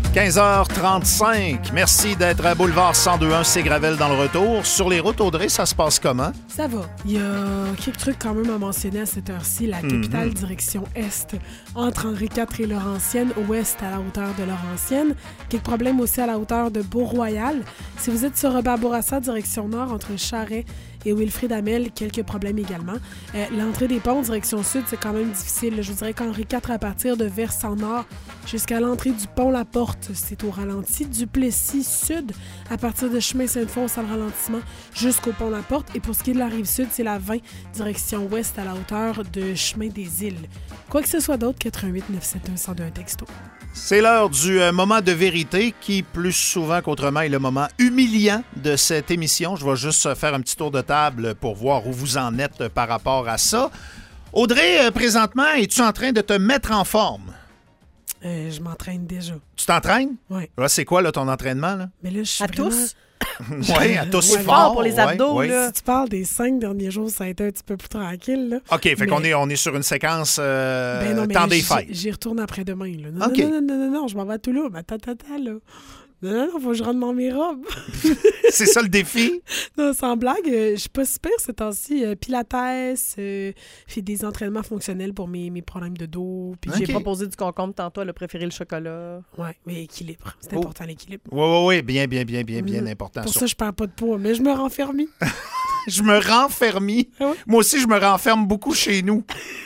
15h35. Merci d'être à Boulevard 1021 C. Gravel dans le retour. Sur les routes, Audrey, ça se passe comment? Ça va. Il y a quelques trucs quand même à mentionner à cette heure-ci. La capitale direction Est, entre Henri IV et Laurentienne, ouest à la hauteur de Laurentienne. Quelques problèmes aussi à la hauteur de Beau-Royal. Si vous êtes sur Robert Bourassa, direction Nord, entre Charest et Wilfrid Hamel, quelques problèmes également. L'entrée des ponts, direction Sud, c'est quand même difficile. Je vous dirais qu'Henri IV, à partir de Versant-Nord jusqu'à l'entrée du pont La Porte, c'est au ralenti. Duplessis Sud, à partir de chemin Sainte-Foy, c'est le ralentissement jusqu'au pont La Porte. Et pour ce qui est de la Rive-Sud, c'est la 20, direction Ouest, à la hauteur de chemin des Îles. Quoi que ce soit d'autre, 88 971 102 texto. C'est l'heure du moment de vérité qui, plus souvent qu'autrement, est le moment humiliant de cette émission. Je vais juste faire un petit tour de table pour voir où vous en êtes par rapport à ça. Audrey, présentement, es-tu en train de te mettre en forme? Je m'entraîne déjà. Tu t'entraînes? Oui. Là, c'est quoi là, ton entraînement? Là? Mais là, je suis À vraiment... tous? Oui, à tous Ouais, fort. fort pour les abdos, ouais, là. Si tu parles des 5 derniers jours, ça a été un petit peu plus tranquille. Là. OK, fait Mais- qu'on est sur une séquence Ben non, mais temps des fêtes. j'y retourne après-demain. Là. Non, OK. non, je m'en vais à Toulouse. Attends, là. Non, faut que je rentre dans mes robes. C'est ça le défi? Non, sans blague, je suis pas super ces temps-ci. Pilates, fais des entraînements fonctionnels pour mes problèmes de dos. Puis J'ai OK. proposé du concombre tantôt, elle a préféré le chocolat. Ouais, mais équilibre. C'est Oh. important, l'équilibre. Oui, bien important. Pour ça, je perds pas de poids, mais je me renfermie. Je me renfermie. Ah ouais? Moi aussi, je me renferme beaucoup chez nous.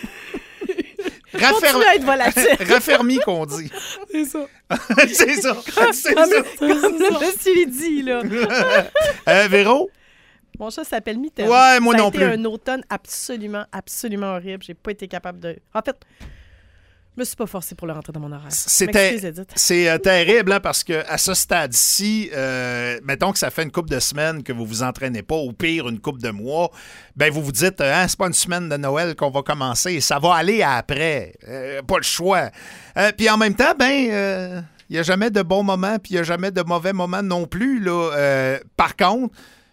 Continue à être volatile. Raffermi qu'on dit. C'est ça. C'est ça. C'est Comme, ça. comme je lui dit, là. Véro? Mon chat s'appelle Mitterrand. Ouais, moi Ça a non été plus. un automne absolument horrible. J'ai pas été capable de... En fait, je me suis pas forcée pour le rentrer dans mon horaire. M'excuse, Edith. C'est terrible hein, parce qu'à ce stade-ci, mettons que ça fait une couple de semaines que vous vous entraînez pas, au pire une couple de mois, ben vous vous dites, c'est pas une semaine de Noël qu'on va commencer, ça va aller après, pas le choix. Puis en même temps, il n'y a jamais de bons moments, puis il n'y a jamais de mauvais moments non plus. Là. Par contre,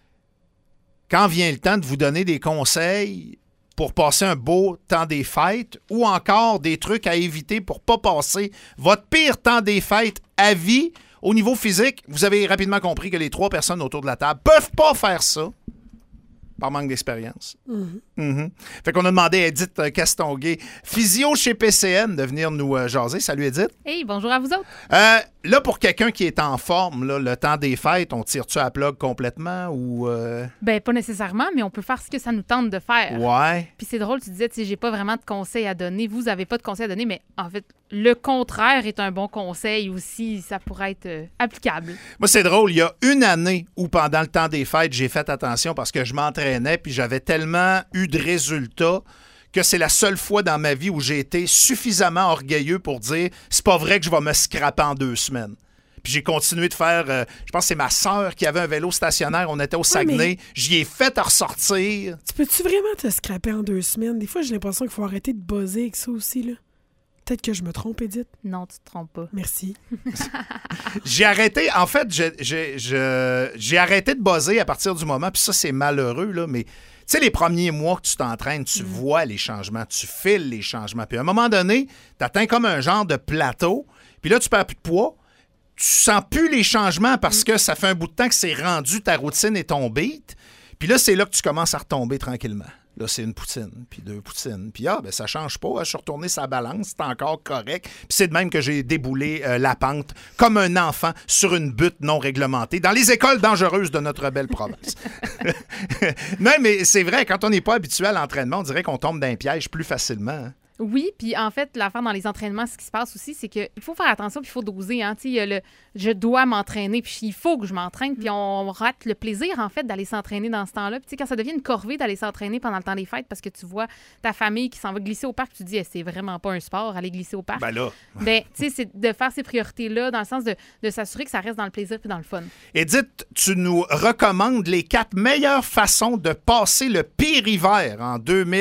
quand vient le temps de vous donner des conseils pour passer un beau temps des fêtes ou encore des trucs à éviter pour pas passer votre pire temps des fêtes à vie, au niveau physique, vous avez rapidement compris que les 3 personnes autour de la table peuvent pas faire ça par manque d'expérience. Fait qu'on a demandé à Edith Castonguay, physio chez PCN, de venir nous jaser. Salut Edith. Hey, bonjour à vous autres. Là, pour quelqu'un qui est en forme, là, le temps des fêtes, on tire-tu à la plug complètement ou... Ben, pas nécessairement, mais on peut faire ce que ça nous tente de faire. Ouais. Puis c'est drôle, tu disais, tu sais, j'ai pas vraiment de conseils à donner. Vous avez pas de conseils à donner, mais en fait, le contraire est un bon conseil aussi. Ça pourrait être applicable. Moi, c'est drôle. Il y a une année où, pendant le temps des fêtes, j'ai fait attention parce que je m'entraînais puis j'avais tellement eu de résultats que c'est la seule fois dans ma vie où j'ai été suffisamment orgueilleux pour dire c'est pas vrai que je vais me scraper en 2 semaines. Puis j'ai continué de faire... je pense que c'est ma sœur qui avait un vélo stationnaire. On était au Saguenay. J'y ai fait ressortir. Tu peux-tu vraiment te scraper en 2 semaines? Des fois, j'ai l'impression qu'il faut arrêter de buzzer avec ça aussi, là. Peut-être que je me trompe, Edith. Non, tu te trompes pas. Merci. J'ai arrêté... En fait, j'ai arrêté de buzzer à partir du moment... Puis ça, c'est malheureux, là, mais... Tu sais, les premiers mois que tu t'entraînes, tu vois les changements, tu files les changements. Puis à un moment donné, tu atteins comme un genre de plateau. Puis là, tu perds plus de poids. Tu sens plus les changements parce que ça fait un bout de temps que c'est rendu ta routine et ton beat. Puis là, c'est là que tu commences à retomber tranquillement. Là, c'est une poutine, puis 2 poutines. Puis ça change pas. Je suis retourné sa balance, c'est encore correct. Puis c'est de même que j'ai déboulé la pente comme un enfant sur une butte non réglementée dans les écoles dangereuses de notre belle province. Non, mais c'est vrai, quand on n'est pas habitué à l'entraînement, on dirait qu'on tombe dans un piège plus facilement. Hein. Oui, puis en fait, l'affaire dans les entraînements, ce qui se passe aussi, c'est qu'il faut faire attention puis il faut doser. Hein. Tu sais, il y a le je dois m'entraîner, puis il faut que je m'entraîne, puis on rate le plaisir, en fait, d'aller s'entraîner dans ce temps-là. Puis tu sais, quand ça devient une corvée d'aller s'entraîner pendant le temps des fêtes parce que tu vois ta famille qui s'en va glisser au parc, tu te dis, c'est vraiment pas un sport, aller glisser au parc. Ben là. Ben, tu sais, c'est de faire ces priorités-là dans le sens de s'assurer que ça reste dans le plaisir puis dans le fun. Edith, tu nous recommandes les 4 meilleures façons de passer le pire hiver en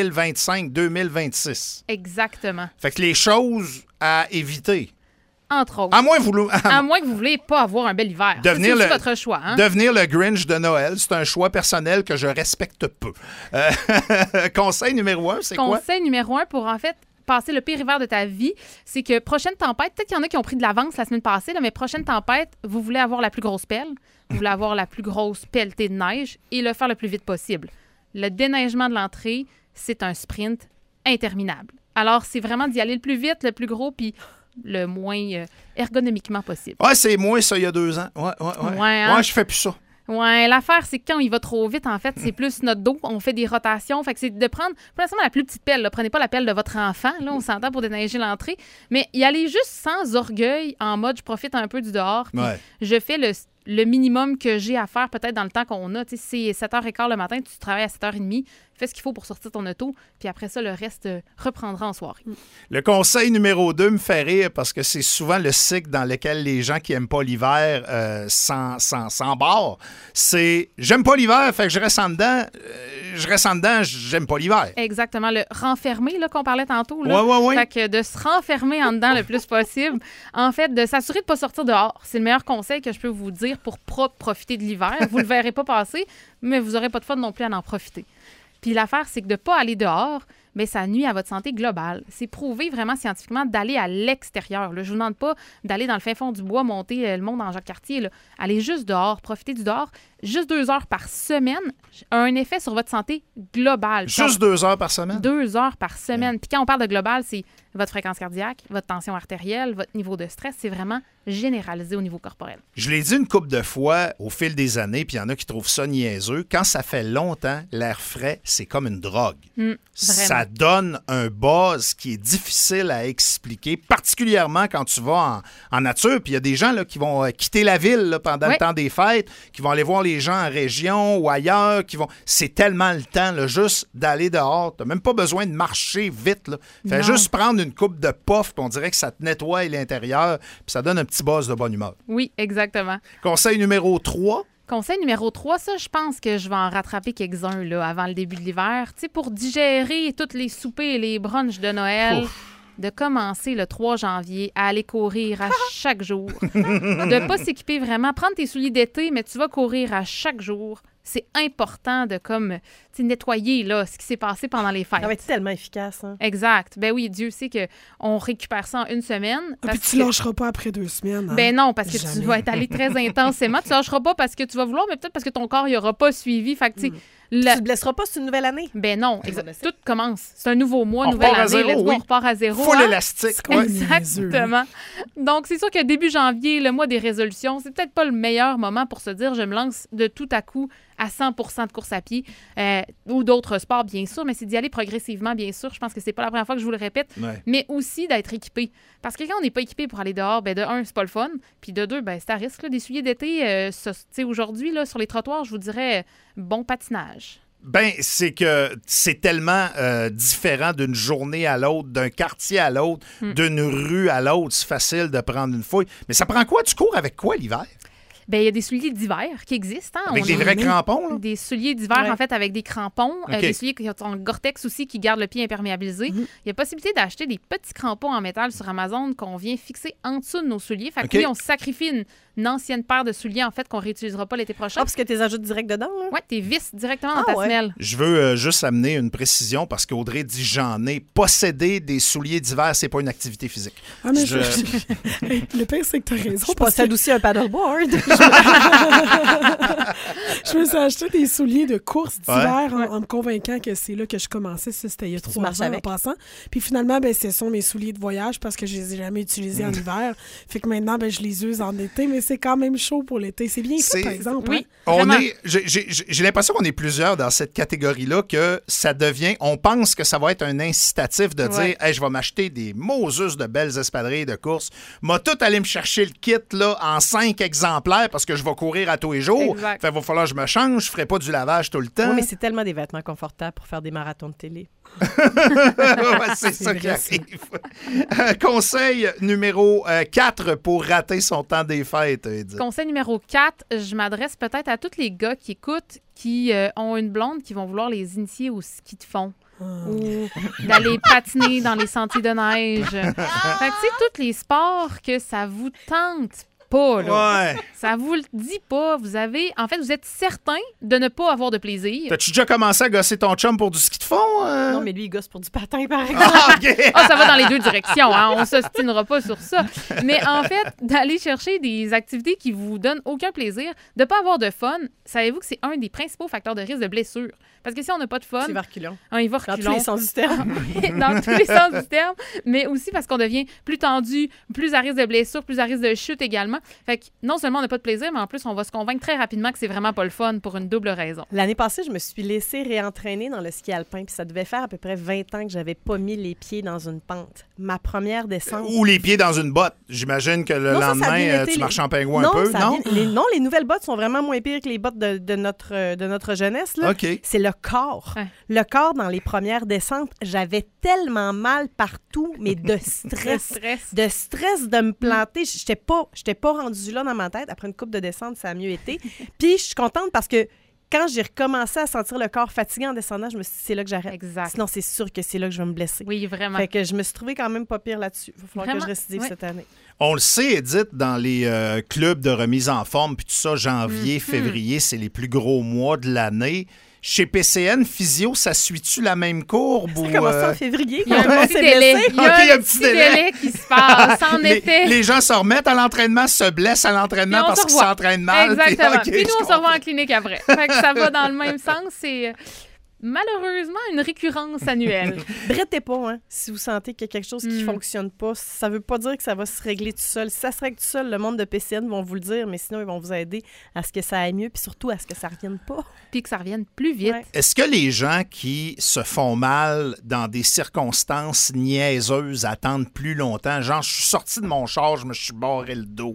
2025-2026. Exactement. Fait que les choses à éviter. Entre autres. À moins que vous voulez pas avoir un bel hiver. Devenir C'est aussi le- votre choix. Hein? Devenir le Grinch de Noël, c'est un choix personnel que je respecte peu. Conseil numéro 1, c'est quoi? Conseil numéro 1 pour, en fait, passer le pire hiver de ta vie, c'est que prochaine tempête, peut-être qu'il y en a qui ont pris de l'avance la semaine passée, là, mais prochaine tempête, vous voulez avoir la plus grosse pelle, vous voulez avoir la plus grosse pelletée de neige et le faire le plus vite possible. Le déneigement de l'entrée, c'est un sprint interminable. Alors, c'est vraiment d'y aller le plus vite, le plus gros, puis le moins ergonomiquement possible. Ouais, c'est moins ça il y a 2 ans. Ouais, je fais plus ça. Ouais, l'affaire, c'est que quand il va trop vite, en fait, c'est plus notre dos. On fait des rotations. Fait que c'est de prendre, pour l'instant, la plus petite pelle. Là. Prenez pas la pelle de votre enfant. Là, on s'entend pour déneiger l'entrée. Mais y aller juste sans orgueil, en mode je profite un peu du dehors. Je fais le minimum que j'ai à faire peut-être dans le temps qu'on a. Tu sais, c'est 7h15 le matin, tu travailles à 7h30. Fais ce qu'il faut pour sortir ton auto, puis après ça, le reste reprendra en soirée. Le conseil numéro 2 me fait rire parce que c'est souvent le cycle dans lequel les gens qui n'aiment pas l'hiver s'embarrent. C'est « j'aime pas l'hiver, fait que je reste en dedans. J'aime pas l'hiver. » Exactement. Le renfermer, là, qu'on parlait tantôt. Là. Oui. Fait que de se renfermer en dedans le plus possible. En fait, de s'assurer de ne pas sortir dehors. C'est le meilleur conseil que je peux vous dire pour profiter de l'hiver. Vous le verrez pas passer, mais vous n'aurez pas de fun non plus à en profiter. Puis l'affaire, c'est que de ne pas aller dehors, bien, ça nuit à votre santé globale. C'est prouvé vraiment scientifiquement d'aller à l'extérieur. Là. Je ne vous demande pas d'aller dans le fin fond du bois, monter le monde en Jacques-Cartier. Là. Allez juste dehors, profitez du dehors. Juste 2 heures par semaine a un effet sur votre santé globale. Juste 2 heures par semaine? 2 heures par semaine. Puis quand on parle de global, c'est votre fréquence cardiaque, votre tension artérielle, votre niveau de stress. C'est vraiment généralisé au niveau corporel. Je l'ai dit une couple de fois au fil des années, puis il y en a qui trouvent ça niaiseux. Quand ça fait longtemps, l'air frais, c'est comme une drogue. Ça donne un buzz qui est difficile à expliquer, particulièrement quand tu vas en nature. Puis il y a des gens là, qui vont quitter la ville là, pendant le temps des fêtes, qui vont aller voir les gens en région ou ailleurs. C'est tellement le temps là, juste d'aller dehors. Tu n'as même pas besoin de marcher vite. Là. Fais juste prendre une coupe de puff, puis on dirait que ça te nettoie l'intérieur, puis ça donne un petit buzz de bonne humeur. Oui, exactement. Conseil numéro 3. Conseil numéro 3, ça, je pense que je vais en rattraper quelques-uns là, avant le début de l'hiver. Tu sais, pour digérer tous les soupers et les brunchs de Noël, de commencer le 3 janvier à aller courir à chaque jour. De ne pas s'équiper vraiment. Prendre tes souliers d'été, mais tu vas courir à chaque jour. C'est important de nettoyer là, ce qui s'est passé pendant les fêtes. Ça va être tellement efficace. Hein? Exact. Ben oui, Dieu sait qu'on récupère ça en 1 semaine. Puis tu ne lâcheras pas après 2 semaines. Hein? Ben non, parce que tu vas être allé très intensément. Tu ne lâcheras pas parce que tu vas vouloir, mais peut-être parce que ton corps n'y aura pas suivi. Fait que, tu te blesseras pas, c'est une nouvelle année. Ben non, tout commence. C'est un nouveau mois, nouvelle année. On repart à zéro. Full élastique. Exactement. Donc, c'est sûr que début janvier, le mois des résolutions, c'est peut-être pas le meilleur moment pour se dire je me lance de tout à coup à 100% de course à pied ou d'autres sports, bien sûr, mais c'est d'y aller progressivement, bien sûr. Je pense que c'est pas la première fois que je vous le répète, mais aussi d'être équipé. Parce que quand on n'est pas équipé pour aller dehors, ben de 1, c'est pas le fun, puis de 2, ben c'est à risque. Là, des souliers d'été, aujourd'hui, là, sur les trottoirs, je vous dirais bon patinage. Ben, c'est que c'est tellement différent d'une journée à l'autre, d'un quartier à l'autre, d'une rue à l'autre. C'est facile de prendre une fouille. Mais ça prend quoi? Tu cours avec quoi l'hiver? Bien, il y a des souliers d'hiver qui existent. Hein? Avec des vrais crampons? Là? Des souliers d'hiver, en fait, avec des crampons. Des souliers qui ont Gore-Tex aussi, qui gardent le pied imperméabilisé. Il y a possibilité d'acheter des petits crampons en métal sur Amazon qu'on vient fixer en dessous de nos souliers. Fait que oui, on sacrifie une ancienne paire de souliers, en fait, qu'on ne réutilisera pas l'été prochain. Ah, parce que tu les ajoutes direct dedans? Là? Oui, tu les visses directement dans ta semelle. Je veux juste amener une précision parce qu'Audrey dit j'en ai. Posséder des souliers d'hiver, c'est pas une activité physique. Ah, mais le pire, c'est que tu as raison. Je possède aussi un paddleboard. Je me suis acheté des souliers de course d'hiver en me convainquant que c'est là que je commençais. Ça, c'était il y a 3 ans en passant. Puis finalement, ben, ce sont mes souliers de voyage parce que je les ai jamais utilisés en hiver. Fait que maintenant, ben, je les use en été, mais c'est quand même chaud pour l'été. C'est bien fait, par exemple. Oui, j'ai l'impression qu'on est plusieurs dans cette catégorie-là que ça devient... On pense que ça va être un incitatif de dire hey, je vais m'acheter des Moses de belles espadrilles de course. M'a tout aller me chercher le kit là, en 5 exemplaires parce que je vais courir à tous les jours. Fait qu'il va falloir que je me change. Je ferai pas du lavage tout le temps. Oui, mais c'est tellement des vêtements confortables pour faire des marathons de télé. C'est ça qui arrive. Conseil numéro 4 pour rater son temps des fêtes, Edith. Conseil numéro 4, je m'adresse peut-être à tous les gars qui écoutent, qui ont une blonde, qui vont vouloir les initier au ski de fond. Ou d'aller patiner dans les sentiers de neige. Fait que, tu sais, tous les sports que ça vous tente pas, là. Ouais. Ça vous le dit pas. Vous êtes certain de ne pas avoir de plaisir. T'as-tu déjà commencé à gosser ton chum pour du ski de fond? Non, mais lui, il gosse pour du patin, par exemple. Ah, OK. Ça va dans les deux directions. Hein? On s'ostinera pas sur ça. Mais en fait, d'aller chercher des activités qui vous donnent aucun plaisir, de pas avoir de fun, savez-vous que c'est un des principaux facteurs de risque de blessure? Parce que si on n'a pas de fun... Il va reculons. Il va Dans reculons. tous les sens du terme. Dans tous les sens du terme. Mais aussi parce qu'on devient plus tendu, plus à risque de blessure, plus à risque de chute également. Fait que non seulement on n'a pas de plaisir, mais en plus, on va se convaincre très rapidement que c'est vraiment pas le fun pour une double raison. L'année passée, je me suis laissée réentraîner dans le ski alpin, puis ça devait faire à peu près 20 ans que j'avais pas mis les pieds dans une pente. Ma première descente... Ou les pieds dans une botte. J'imagine que le lendemain, tu marches en pingouin un peu, non? Les nouvelles bottes sont vraiment moins pires que les bottes de notre jeunesse. Là. OK. C'est le corps. Ouais. Le corps, dans les premières descentes, j'avais tellement mal partout, mais de stress. De stress de me planter. J'étais pas rendue là dans ma tête. Après une couple de descentes, ça a mieux été. Puis je suis contente parce que quand j'ai recommencé à sentir le corps fatigué en descendant, je me suis dit, c'est là que j'arrête. Exact. Sinon, c'est sûr que c'est là que je vais me blesser. Oui, vraiment. Fait que je me suis trouvée quand même pas pire là-dessus. Il va falloir Vraiment? que je récidive Oui. cette année. On le sait, Edith, dans les clubs de remise en forme, puis tout ça, janvier, février, c'est les plus gros mois de l'année. Chez PCN Physio, ça suit-tu la même courbe? Ça commence en février. Il y a un petit délai. Il y a un petit délai qui se passe. En effet. Les gens se remettent à l'entraînement, se blessent à l'entraînement parce qu'ils s'entraînent mal. Exactement. Puis, puis nous, on se revoit en clinique après. Fait que ça va dans le même sens. C'est malheureusement une récurrence annuelle. Brettez pas, hein. Si vous sentez qu'il y a quelque chose qui fonctionne pas, ça veut pas dire que ça va se régler tout seul. Si ça se règle tout seul, le monde de PCN vont vous le dire, mais sinon, ils vont vous aider à ce que ça aille mieux, puis surtout à ce que ça revienne pas. Puis que ça revienne plus vite. Ouais. Est-ce que les gens qui se font mal dans des circonstances niaiseuses attendent plus longtemps? Genre, je suis sorti de mon char, je me suis barré le dos.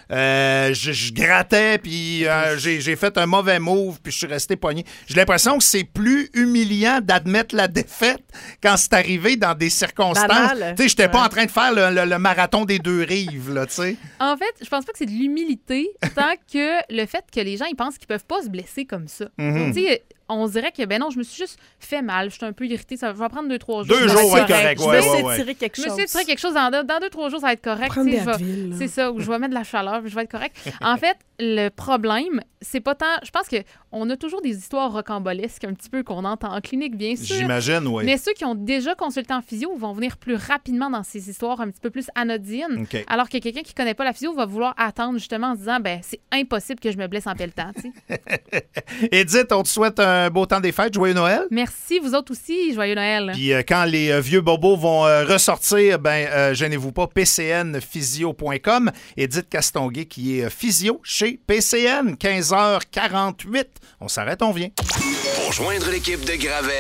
Je grattais, puis j'ai fait un mauvais move, puis je suis resté pogné. J'ai l'impression que c'est plus humiliant d'admettre la défaite quand c'est arrivé dans des circonstances. Tu sais, j'étais pas en train de faire le marathon des deux rives, là, tu sais. En fait, je pense pas que c'est de l'humilité tant que le fait que les gens ils pensent qu'ils peuvent pas se blesser comme ça. Tu sais, on se dirait que, ben non, je me suis juste fait mal. Je suis un peu irritée. Ça va prendre 2-3 jours. 2 jours va être correct. Je vais essayer de tirer quelque chose. Je me suis tiré quelque chose. Dans 2-3 jours, ça va être correct. Prendre des Advil, là. C'est ça, où je vais mettre de la chaleur, puis je vais être correct. En fait, le problème, c'est pas tant... Je pense qu'on a toujours des histoires rocambolesques un petit peu qu'on entend en clinique, bien sûr. J'imagine, oui. Mais ceux qui ont déjà consulté en physio vont venir plus rapidement dans ces histoires un petit peu plus anodines. OK. Alors que quelqu'un qui connaît pas la physio va vouloir attendre justement en se disant, ben c'est impossible que je me blesse en pelletant, tu sais. Edith, on te souhaite un beau temps des fêtes. Joyeux Noël. Merci, vous autres aussi. Joyeux Noël. Puis quand les vieux bobos vont ressortir, gênez-vous pas, pcnphysio.com. Edith Castonguay qui est physio chez PCN, 15h48. On s'arrête, on vient. Pour joindre l'équipe de Gravel,